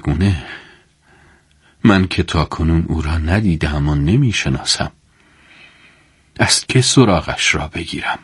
چگونه؟ من که تاکنون او را ندیدم و نمیشناسم. از که سراغش را بگیرم؟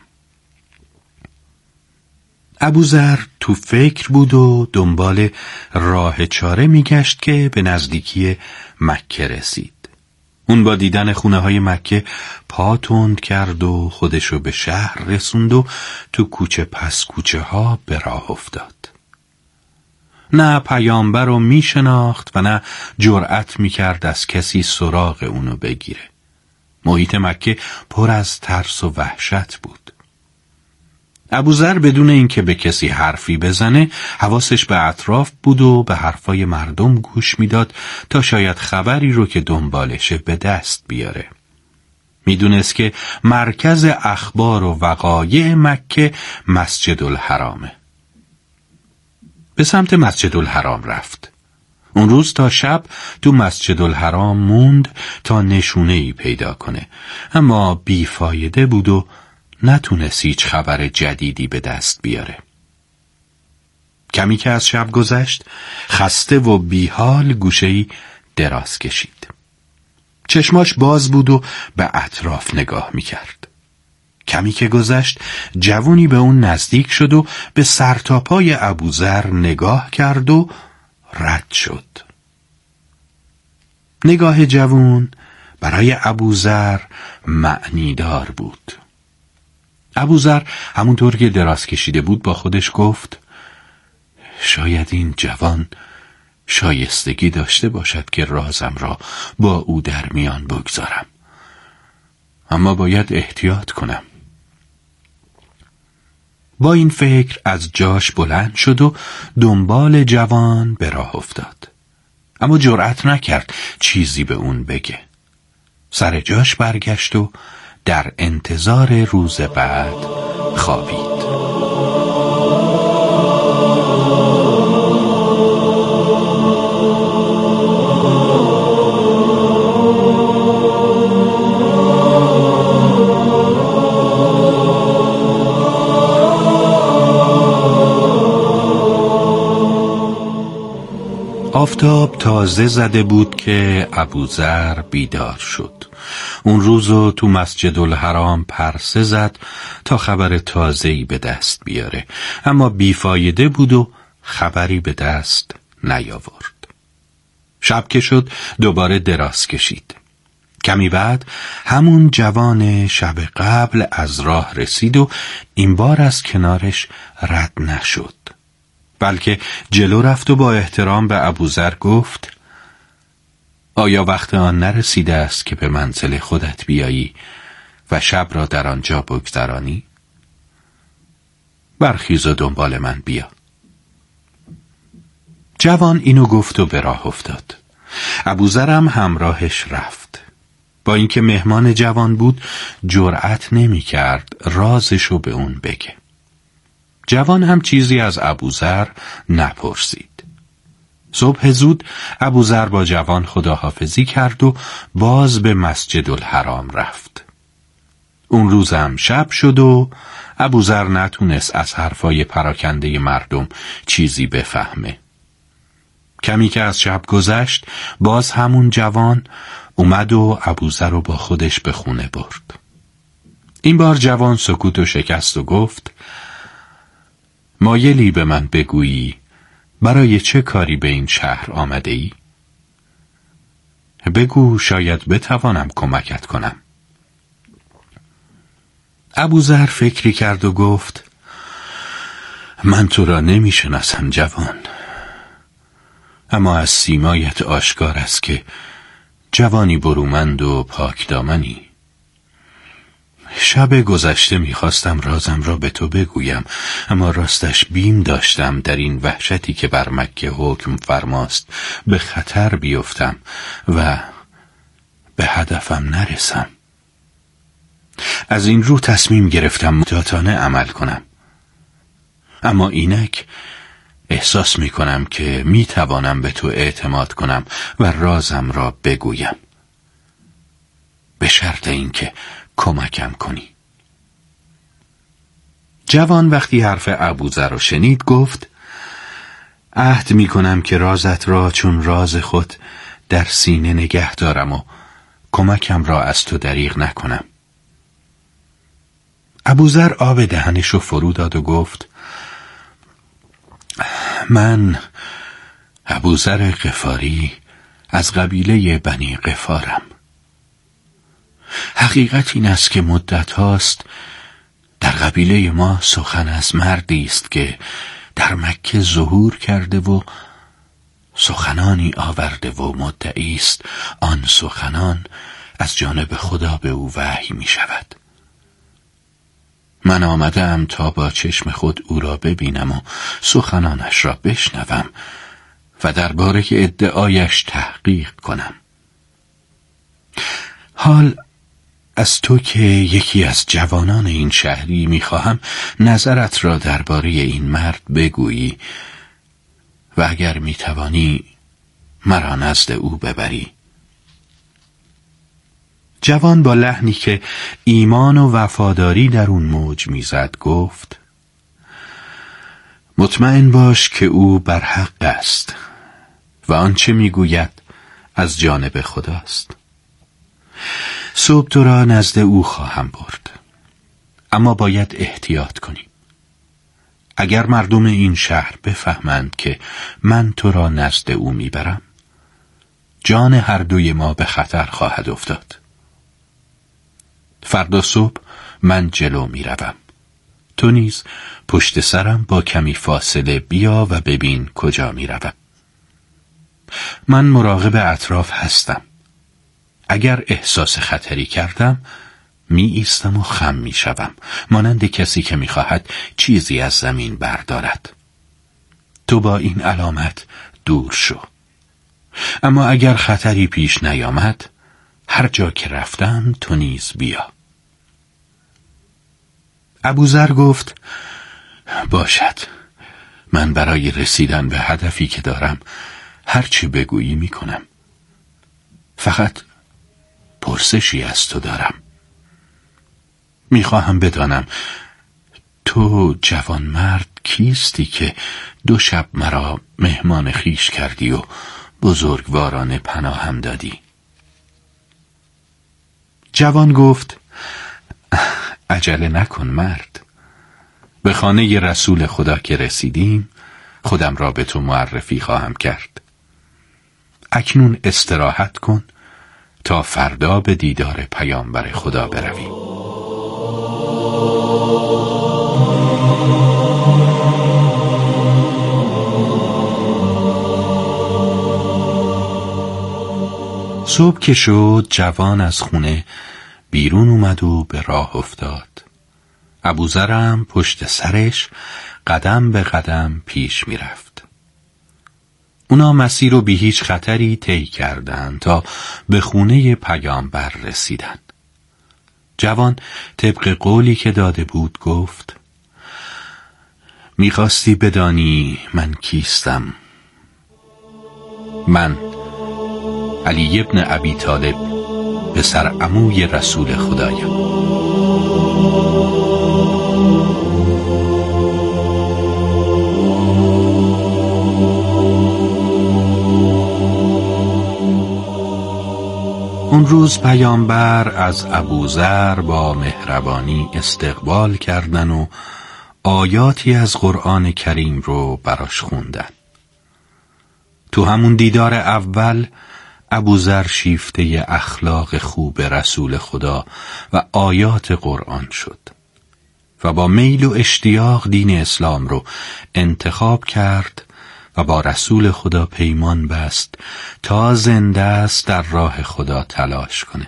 ابوذر تو فکر بود و دنبال راه چاره میگشت که به نزدیکی مکه رسید. اون با دیدن خونه های مکه پا تند کرد و خودشو به شهر رسوند و تو کوچه پس کوچه ها به راه افتاد. نه پیامبر رو میشناخت و نه جرأت میکرد از کسی سراغ اونو بگیره. محیط مکه پر از ترس و وحشت بود. ابوذر بدون اینکه به کسی حرفی بزنه حواسش به اطراف بود و به حرفای مردم گوش میداد تا شاید خبری رو که دنبالشه به دست بیاره. میدونست که مرکز اخبار و وقایع مکه مسجد الحرامه. به سمت مسجد الحرام رفت. اون روز تا شب تو مسجد الحرام موند تا نشونه‌ای پیدا کنه، اما بیفایده بود و نتونست هیچ خبر جدیدی به دست بیاره. کمی که از شب گذشت خسته و بیحال گوشه‌ای دراز کشید. چشماش باز بود و به اطراف نگاه میکرد. کمی که گذشت جوونی به اون نزدیک شد و به سرتاپای ابوذر نگاه کرد و رد شد. نگاه جوون برای ابوذر معنیدار بود. ابوذر همونطور که دراز کشیده بود با خودش گفت شاید این جوان شایستگی داشته باشد که رازم را با او در میان بگذارم، اما باید احتیاط کنم. با این فکر از جاش بلند شد و دنبال جوان به راه افتاد، اما جرأت نکرد چیزی به اون بگه. سر جاش برگشت و در انتظار روز بعد خوابید. آفتاب تازه زده بود که ابوذر بیدار شد. اون روزو تو مسجد الحرام پرسه زد تا خبر تازه‌ای به دست بیاره، اما بیفایده بود و خبری به دست نیاورد. شب که شد دوباره دراز کشید. کمی بعد همون جوان شب قبل از راه رسید و این بار از کنارش رد نشد، بلکه جلو رفت و با احترام به ابوذر گفت آیا وقت آن نرسیده است که به منزل خودت بیایی و شب را در آنجا بگذرانی؟ برخیز و دنبال من بیا. جوان اینو گفت و به راه افتاد. ابوذر هم همراهش رفت. با اینکه مهمان جوان بود جرأت نمی کرد رازشو به اون بگه. جوان هم چیزی از ابوذر نپرسید. صبح زود ابوذر با جوان خداحافظی کرد و باز به مسجد الحرام رفت. اون روز هم شب شد و ابوذر نتونست از حرفای پراکنده مردم چیزی بفهمه. کمی که از شب گذشت باز همون جوان اومد و ابوذر رو با خودش به خونه برد. این بار جوان سکوتو شکست و گفت مایلی به من بگویی برای چه کاری به این شهر آمده ای؟ بگو شاید بتوانم کمکت کنم. ابوذر فکری کرد و گفت من تو را نمیشناسم جوان، اما از سیمایت آشکار است که جوانی برومند و پاکدامنی. شب گذشته میخواستم رازم را به تو بگویم، اما راستش بیم داشتم در این وحشتی که بر مکه حکم فرماست به خطر بیفتم و به هدفم نرسم. از این رو تصمیم گرفتم محتاطانه عمل کنم، اما اینک احساس میکنم که میتوانم به تو اعتماد کنم و رازم را بگویم، به شرط اینکه کمکم کنی. جوان وقتی حرف ابوذر رو شنید گفت عهد می کنم که رازت را چون راز خود در سینه نگه دارم و کمکم را از تو دریغ نکنم. ابوذر آب دهنشو فرو داد و گفت: من ابوذر غفاری از قبیله بنی غفارم. حقیقت این است که مدت هاست در قبیله ما سخن از مردی است که در مکه ظهور کرده و سخنانی آورده و مدعی است آن سخنان از جانب خدا به او وحی می شود. من آمدم تا با چشم خود او را ببینم و سخنانش را بشنوم و درباره ادعایش تحقیق کنم. حال از تو که یکی از جوانان این شهری میخواهم نظرت را درباره این مرد بگویی و اگر میتوانی مرا نزد او ببری. جوان با لحنی که ایمان و وفاداری در اون موج میزد گفت: مطمئن باش که او بر حق است و آنچه میگوید از جانب خداست. صبح تو را نزد او خواهم برد، اما باید احتیاط کنیم. اگر مردم این شهر بفهمند که من تو را نزد او میبرم، جان هر دوی ما به خطر خواهد افتاد. فردا صبح من جلو میروم، تو نیز پشت سرم با کمی فاصله بیا و ببین کجا میروم. من مراقب اطراف هستم. اگر احساس خطری کردم می ایستم و خم می شوم، مانند کسی که می خواهد چیزی از زمین بردارد. تو با این علامت دور شو. اما اگر خطری پیش نیامد، هر جا که رفتم تو نیز بیا. ابوذر گفت: باشد، من برای رسیدن به هدفی که دارم هرچی بگویی می کنم. فقط پرسشی از تو دارم. میخواهم بدانم تو جوان مرد کیستی که 2 شب مرا مهمان خویش کردی و بزرگوارانه پناهم دادی؟ جوان گفت: عجله نکن مرد. به خانه رسول خدا که رسیدیم خودم را به تو معرفی خواهم کرد. اکنون استراحت کن تا فردا به دیدار پیامبر خدا بروی. صبح که شد جوان از خونه بیرون اومد و به راه افتاد. ابوذرم پشت سرش قدم به قدم پیش میرفت. اونا مسیر رو بی هیچ خطری طی کردند تا به خونه پیامبر رسیدن. جوان طبق قولی که داده بود گفت: میخواستی بدانی من کیستم؟ من علی ابن ابی طالب پسر عموی رسول خدایم. اون روز پیامبر از ابوذر با مهربانی استقبال کردن و آیاتی از قرآن کریم رو براش خوندن. تو همون دیدار اول ابوذر شیفته اخلاق خوب رسول خدا و آیات قرآن شد و با میل و اشتیاق دین اسلام رو انتخاب کرد و با رسول خدا پیمان بست تا زنده است در راه خدا تلاش کنه.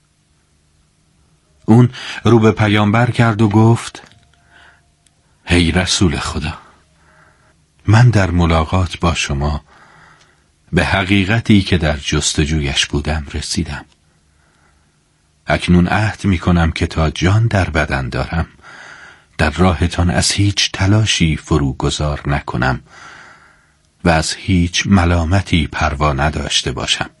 اون رو به پیامبر کرد و گفت: ای رسول خدا، من در ملاقات با شما به حقیقتی که در جستجویش بودم رسیدم. اکنون عهد می کنم که تا جان در بدن دارم در راهتان از هیچ تلاشی فروگذار نکنم و از هیچ ملامتی پروا نداشته باشم.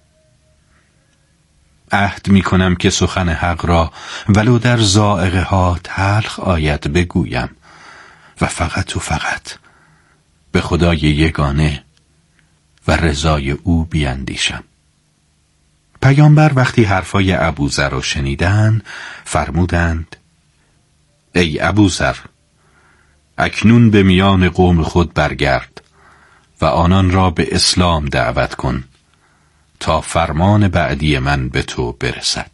عهد می کنم که سخن حق را ولو در ضائقه ها تلخ آید بگویم و فقط به خدای یگانه و رضای او بیندیشم. پیامبر وقتی حرفای ابوذر را شنیدند فرمودند: ای ابوذر، اکنون به میان قوم خود برگرد و آنان را به اسلام دعوت کن تا فرمان بعدی من به تو برسد.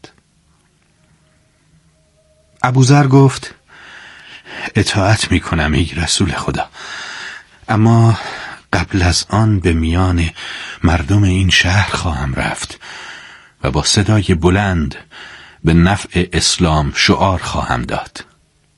ابوذر گفت: اطاعت میکنم ای رسول خدا، اما قبل از آن به میان مردم این شهر خواهم رفت و با صدای بلند به نفع اسلام شعار خواهم داد.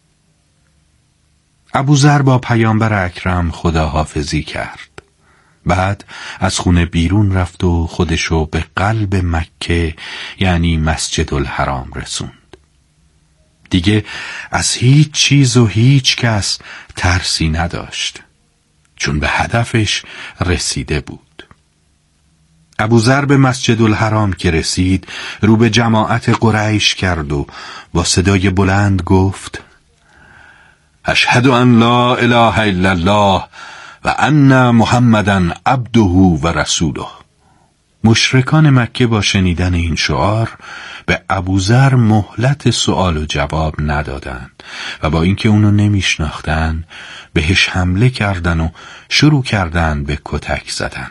ابوذر با پیامبر اکرم خداحافظی کرد. بعد از خونه بیرون رفت و خودشو به قلب مکه یعنی مسجد الحرام رسوند. دیگه از هیچ چیز و هیچ کس ترسی نداشت، چون به هدفش رسیده بود. ابوذر به مسجد الحرام که رسید رو به جماعت قریش کرد و با صدای بلند گفت: اشهد ان لا اله الا الله و ان محمدن عبده و رسوله. مشرکان مکه با شنیدن این شعار به ابوذر مهلت سوال و جواب ندادند و با اینکه اونو نمیشناختن بهش حمله کردن و شروع کردن به کتک زدن.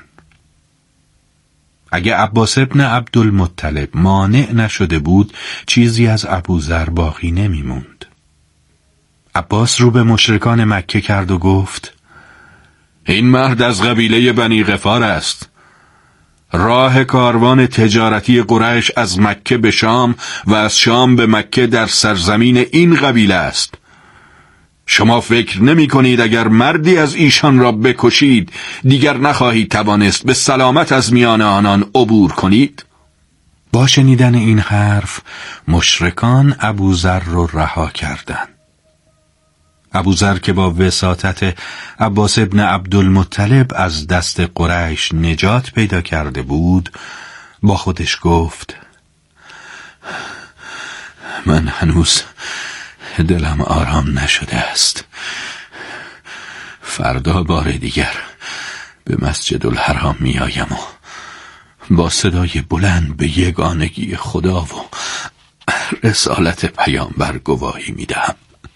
اگه عباس ابن عبدالمطلب مانع نشده بود چیزی از ابوذر باقی نمیموند. عباس رو به مشرکان مکه کرد و گفت: این مرد از قبیله بنی غفار است. راه کاروان تجارتی قریش از مکه به شام و از شام به مکه در سرزمین این قبیله است. شما فکر نمی کنید اگر مردی از ایشان را بکشید دیگر نخواهید توانست به سلامت از میان آنان عبور کنید؟ با شنیدن این حرف مشرکان ابوذر را رها کردند. ابوذر که با وساطت عباس ابن عبدالمطلب از دست قریش نجات پیدا کرده بود با خودش گفت: من هنوز دلم آرام نشده است. فردا بار دیگر به مسجد الحرام می آیم و با صدای بلند به یگانگی خدا و رسالت پیامبر گواهی می دهم.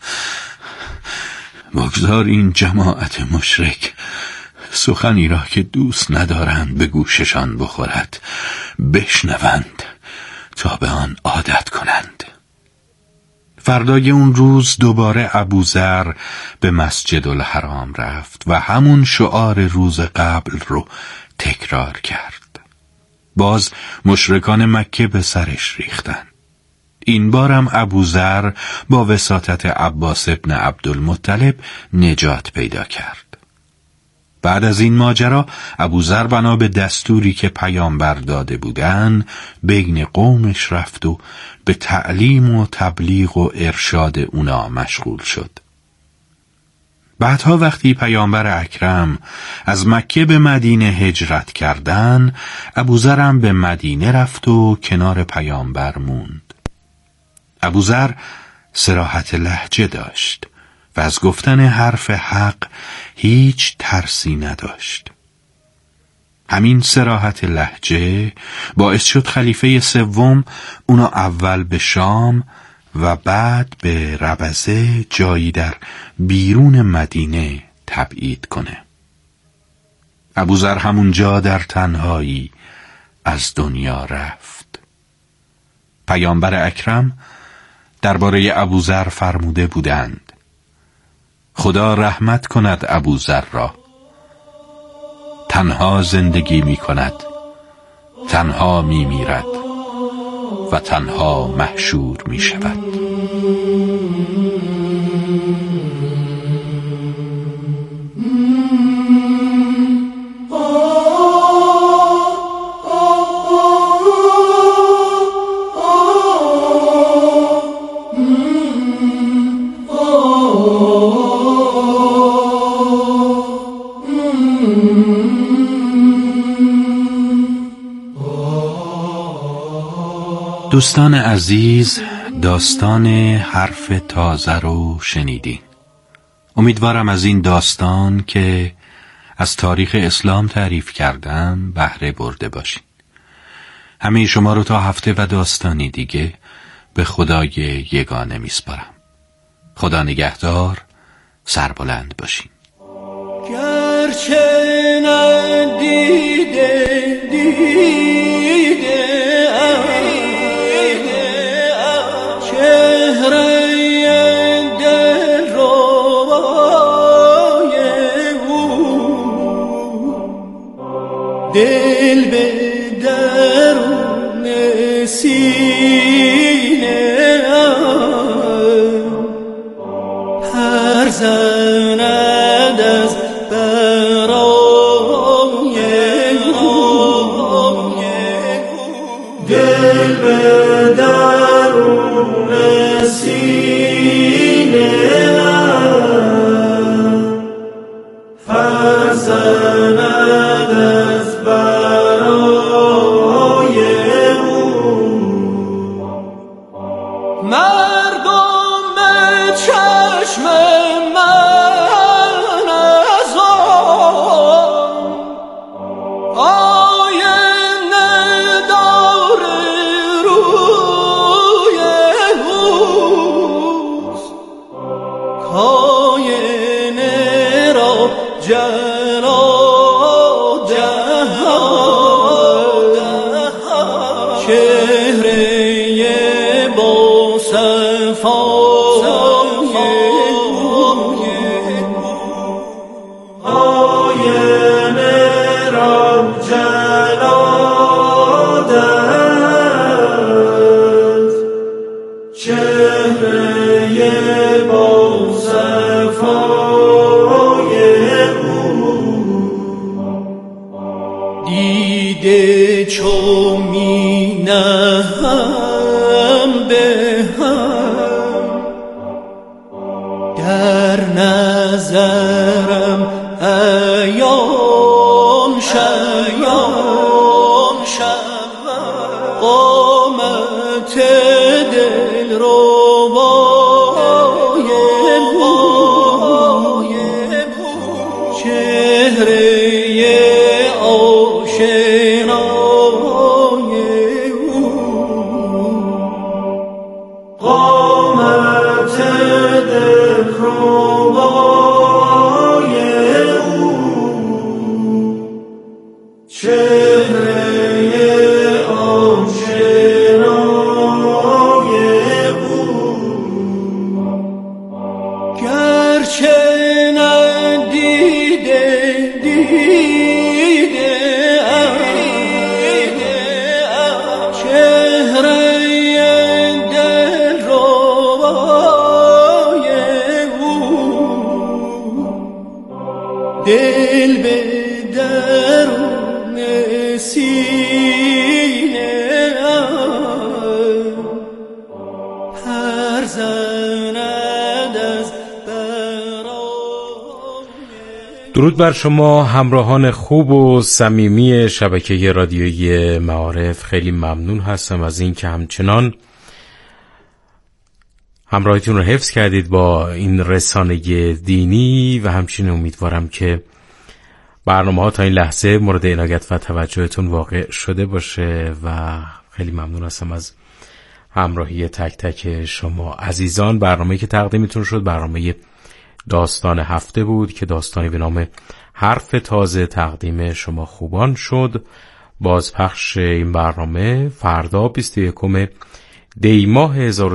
بگذار این جماعت مشرک سخنی را که دوست ندارند به گوششان بخورد بشنوند تا به آن عادت کنند. فردای اون روز دوباره ابوذر به مسجد الحرام رفت و همون شعار روز قبل رو تکرار کرد. باز مشرکان مکه به سرش ریختن. این بارم ابوذر با وساطت عباس ابن عبدالمطلب نجات پیدا کرد. بعد از این ماجرا ابوذر بنا به دستوری که پیامبر داده بودن بین قومش رفت و به تعلیم و تبلیغ و ارشاد اونا مشغول شد. بعدها وقتی پیامبر اکرم از مکه به مدینه هجرت کردن، ابوذر هم به مدینه رفت و کنار پیامبر موند. ابوذر صراحت لهجه داشت و از گفتن حرف حق هیچ ترسی نداشت. همین صراحت لهجه باعث شد خلیفه سوم اونو اول به شام و بعد به ربزه جایی در بیرون مدینه تبعید کنه. ابوذر همونجا در تنهایی از دنیا رفت. پیامبر اکرم درباره ابوذر فرموده بودند: خدا رحمت کند ابوذر را، تنها زندگی می کند، تنها می میرد و تنها محشور می شود. دوستان عزیز، داستان حرف تازه رو شنیدین. امیدوارم از این داستان که از تاریخ اسلام تعریف کردم بهره برده باشین. همه شما رو تا هفته و داستانی دیگه به خدای یگانه میسپارم. خدا نگهدار، سربلند باشین. گرچه ندیده دیده چهره دل روای او، دل به درون سینه هر زند از برای او، دل به درون سینه هر زند از برای او. مردم به چشم من از آینه داره روی اوست، آینه را جلا دهد، چهره با صفای آینه را جلا دهد، چهره با صفای دیده چو می نهم به هم، در نظرم عیان شود قامت دل روای او، چهره آشنای او، قامت دل روای او، چهره آشنای او. گرچه ندیده دیده چهره دل روای او، دل به درون سینه هر زند از درود بر شما همراهان خوب و صمیمی شبکه رادیویی معارف. خیلی ممنون هستم از این که همچنان همراهیتون رو حفظ کردید با این رسانه دینی و همچنین امیدوارم که برنامه ها تا این لحظه مورد عنایت و توجهتون واقع شده باشه و خیلی ممنون هستم از همراهی تک تک شما عزیزان. برنامه‌ای که تقدیمتون شد برنامه داستان هفته بود که داستانی به نام حرف تازه تقدیم شما خوبان شد. بازپخش این برنامه فردا 21 دی ماه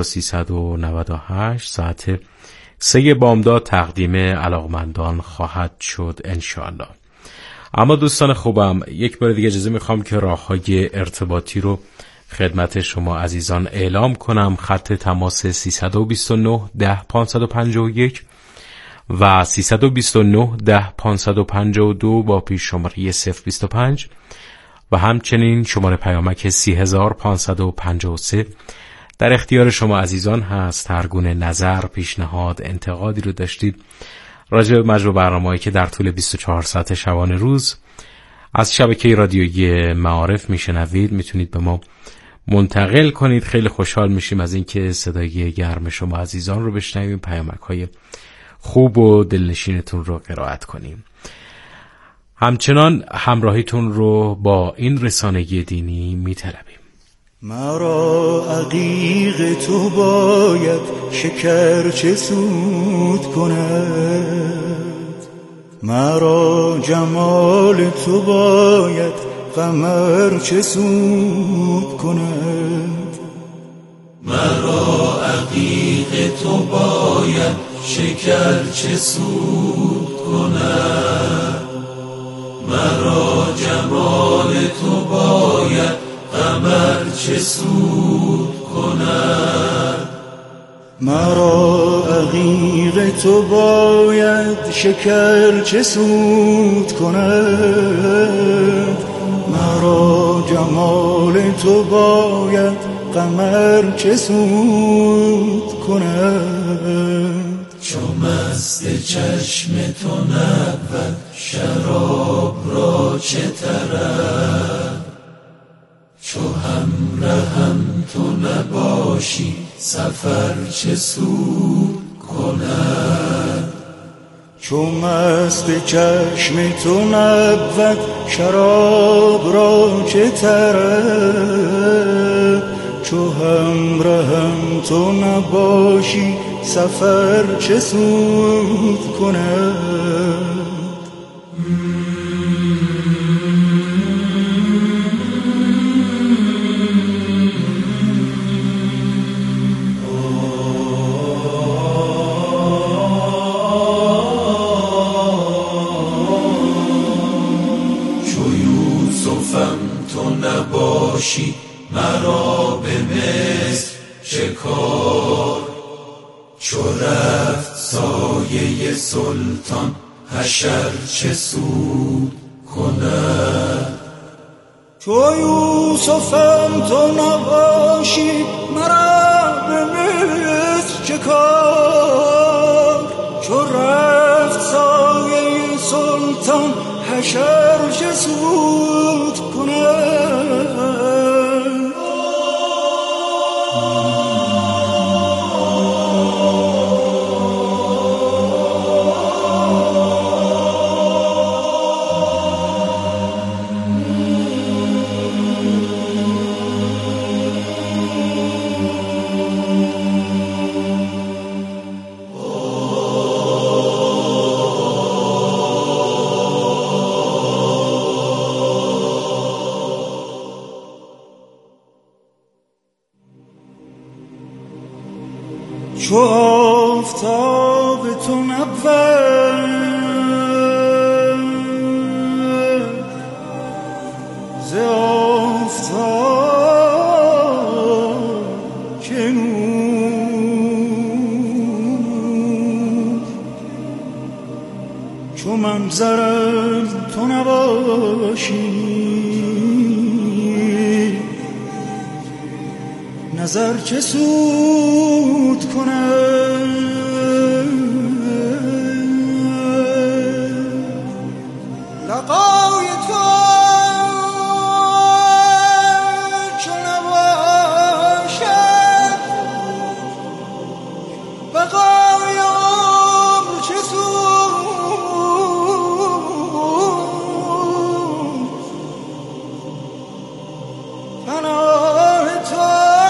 1398 ساعت 3 بامداد تقدیم علاقمندان خواهد شد انشاءالله. اما دوستان خوبم، یک بار دیگه اجازه میخوام که راه‌های ارتباطی رو خدمت شما عزیزان اعلام کنم. خط تماس 329 10 551 و 329 10 552 با پیش شماره 025 و همچنین شماره پیامک 30553 در اختیار شما عزیزان هست. هر گونه نظر، پیشنهاد، انتقادی رو داشتید راجع به مجموع برنامه‌ای که در طول 24 ساعت شبانه روز از شبکه رادیویی معارف میشنوید میتونید به ما منتقل کنید. خیلی خوشحال میشیم از اینکه صدای گرم شما عزیزان رو بشنویم، پیامک‌های خوب و دلنشینتون رو قرائت کنیم. همچنان همراهیتون رو با این رسانه دینی می‌طلبیم. مرا عقیق تو باید شکر چه سود کند، مرا جمال تو باید قمر چه سود کند، مرا عقیق تو باید شکر چه سود کند، مرا جمال تو باید قمر چه سود کند، مرا عقیق تو باید شکر چه سود کند، مرا جمال تو باید قمر چه سود کند. چو مست چشم تو نبود شراب را چه طرب، چو همراهم تو نباشی سفر چه سود کند، چو مست چشم تو نبود شراب را چه طرب، چو همراهم تو نباشی سفر چه سود کند. نباشی مرا به مصر شکار، چو رفت سایه سلطان حشر چه سود کند، چو یوسفم تو نباشی مرا به مصر شکار، چو رفت سایه سلطان حشر چه سود کند. چو آفتاب تو نبود ز آفتاب چه نور، چو منظرت تو نباشی نظر چه سود کند. لقای تو چو نباشد بقای عمر چه سود، پناه تو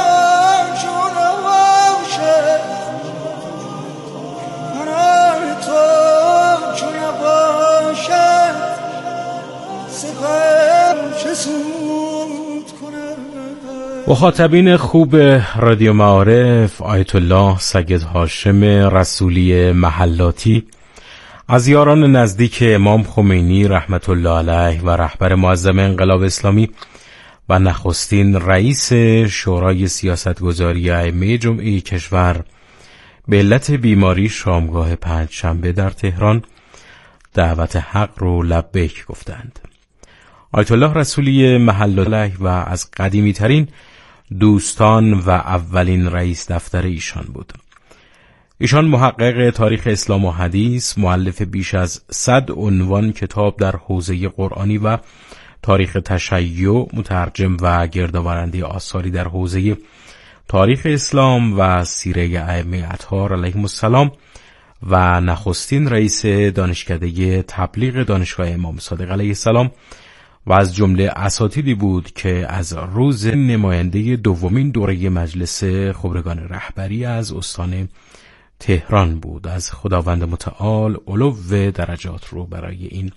مخاطبین خوب رادیو معارف، آیت الله سید هاشم رسولی محلاتی از یاران نزدیک امام خمینی رحمت الله علیه و رهبر معظم انقلاب اسلامی و نخستین رئیس شورای سیاستگزاری ائمه جمعی کشور به علت بیماری شامگاه پنجشنبه در تهران دعوت حق رو لبیک گفتند. آیت الله رسولی محلاتی و از قدیمی ترین دوستان و اولین رئیس دفتر ایشان بود. ایشان محقق تاریخ اسلام و حدیث، مؤلف بیش از 100 عنوان کتاب در حوزه قرآنی و تاریخ تشیع، مترجم و گردآورنده آثاری در حوزه تاریخ اسلام و سیره ائمه اطهار علیهم السلام و نخستین رئیس دانشکده تبلیغ دانشگاه امام صادق علیه السلام و از جمله اساتیدی بود که از روز نماینده دومین دوره مجلس خبرگان رهبری از استان تهران بود. از خداوند متعال علو درجات رو برای این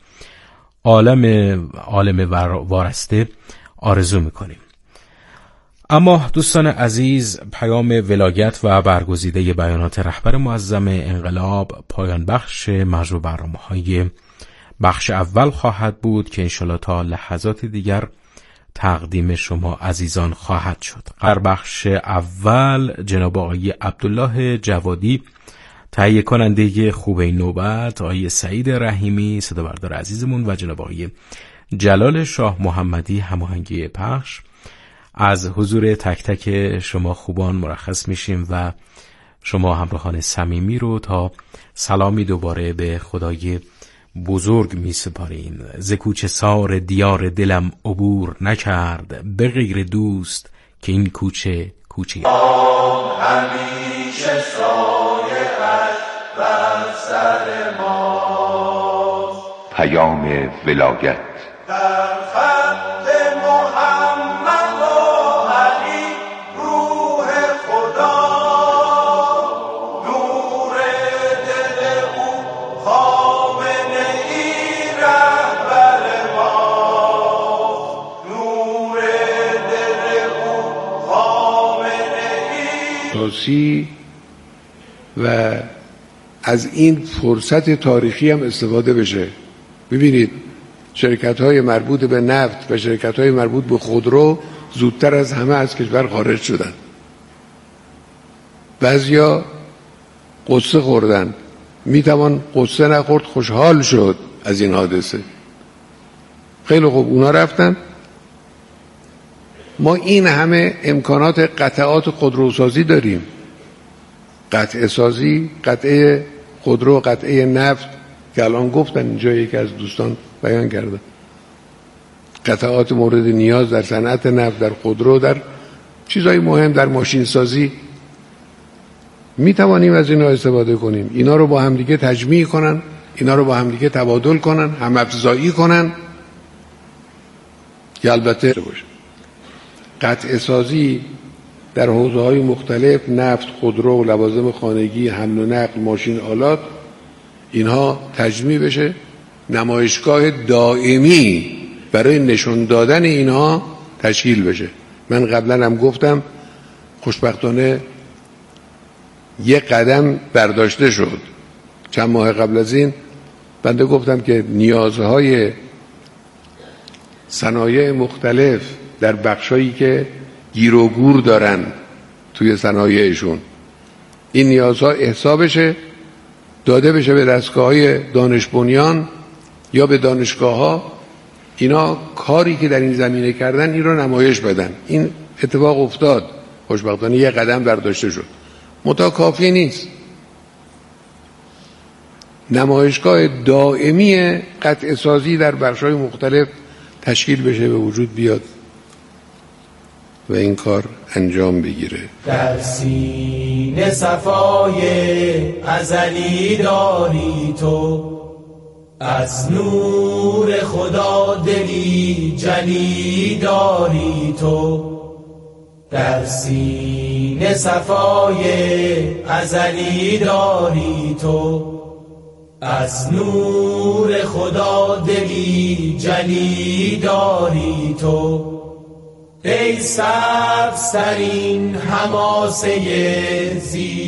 عالم وارسته آرزو میکنیم. اما دوستان عزیز، پیام ولایت و برگزیده بیانات رهبر معظم انقلاب پایان بخش مجموع برنامه‌های بخش اول خواهد بود که انشالله تا لحظات دیگر تقدیم شما عزیزان خواهد شد. در بخش اول جناب آقای عبدالله جوادی تهیه کننده خوبه نوبت، آقای سعید رحیمی صدا بردار عزیزمون و جناب آقای جلال شاه محمدی هماهنگی پخش، از حضور تک تک شما خوبان مرخص میشیم و شما همراهان صمیمی رو تا سلامی دوباره به خدای بزرگ می سپاریم. ز کوچه سار دیار دلم عبور نکرد، به غیر دوست که این کوچه همیشه سایه بر سر ما. پیام ولایت در خط محمد و علی روح خدا، نور دل او خامنه ای رهبر ما، نور دل او خامنه ای. و از این فرصت تاریخی هم استفاده بشه. ببینید شرکت‌های مربوط به نفت و شرکت‌های مربوط به خودرو زودتر از همه از کشور خارج شدن. بعضیا قصه خوردن، میتوان قصه نخورد، خوشحال شد از این حادثه. خیلی خوب، اونا رفتن. ما این همه امکانات قطعات خودروسازی داریم، قطعه سازی، قطعه خودرو، قطعه نفت که الان گفتن اینجا یکی از دوستان بیان کرده، قطعات مورد نیاز در صنعت نفت، در خودرو، در چیزهای مهم، در ماشین سازی. می توانیم از اینا استفاده کنیم، اینا رو با همدیگه تجمیع کنن، اینا رو با همدیگه تبادل کنن، هم افزایی کنن که البته باشه. قطعه سازی در حوزه‌های مختلف، نفت، خودرو، لوازم خانگی، حمل و نقل، ماشین آلات، اینها تجمیع بشه، نمایشگاه دائمی برای نشون دادن اینها تشکیل بشه. من قبلا هم گفتم خوشبختانه یک قدم برداشته شد. چند ماه قبل از این بنده گفتم که نیازهای صنایع مختلف در بخشایی که گیر و گور دارن توی صنایعشون، این نیازها احسا بشه، داده بشه به دستگاه‌های دانش بنیان یا به دانشگاه‌ها، اینا کاری که در این زمینه کردن این رو نمایش بدن. این اتفاق افتاد، خوشبختانه یک قدم برداشته شد، منتها کافی نیست. نمایشگاه دائمی قطعه سازی در بخش‌های مختلف تشکیل بشه، به وجود بیاد و این کار انجام بگیره. در سینه صفای ازلی داری تو، از نور خدا دلی جلی داری تو. در سینه صفای ازلی داری تو، از نور خدا دلی جلی داری تو. ای سبزترین حماسه